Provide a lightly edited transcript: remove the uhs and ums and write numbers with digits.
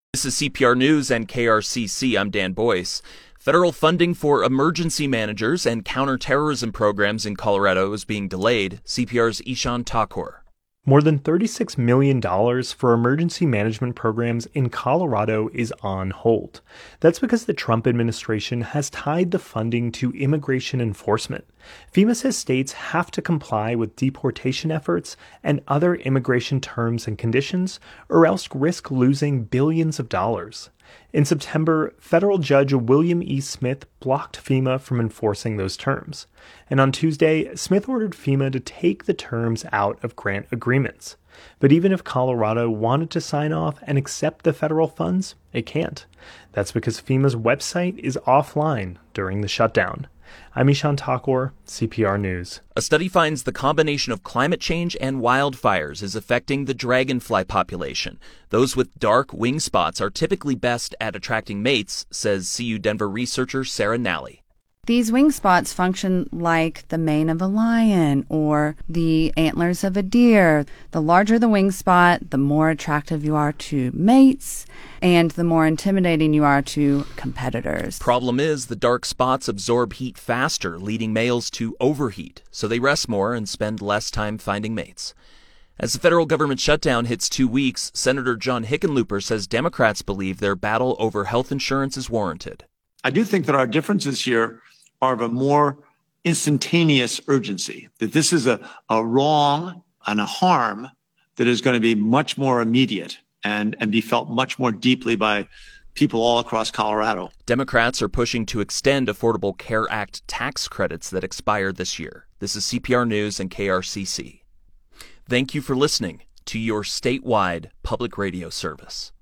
This is CPR News and KRCC. I'm Dan Boyce. Federal funding for emergency managers and counterterrorism programs in Colorado is being delayed. CPR's Ishan Thakur. More than $36 million for emergency management programs in Colorado is on hold. That's because the Trump administration has tied the funding to immigration enforcement. FEMA says states have to comply with deportation efforts and other immigration terms and conditions, or else risk losing billions of dollars. In September, federal judge William E. Smith blocked FEMA from enforcing those terms. And on Tuesday, Smith ordered FEMA to take the terms out of grant agreements. But even if Colorado wanted to sign off and accept the federal funds, it can't. That's because FEMA's website is offline during the shutdown. I'm Ishan Thakur, CPR News. A study finds the combination of climate change and wildfires is affecting the dragonfly population. Those with dark wing spots are typically best at attracting mates, says CU Denver researcher Sarah Nally. These wing spots function like the mane of a lion or the antlers of a deer. The larger the wing spot, the more attractive you are to mates, and the more intimidating you are to competitors. Problem is, the dark spots absorb heat faster, leading males to overheat, so they rest more and spend less time finding mates. As the federal government shutdown hits 2 weeks, Senator John Hickenlooper says Democrats believe their battle over health insurance is warranted. I do think that our differences here are of a more instantaneous urgency, that this is a wrong and a harm that is going to be much more immediate and be felt much more deeply by people all across Colorado. Democrats are pushing to extend Affordable Care Act tax credits that expire this year. This is CPR News and KRCC. Thank you for listening to your statewide public radio service.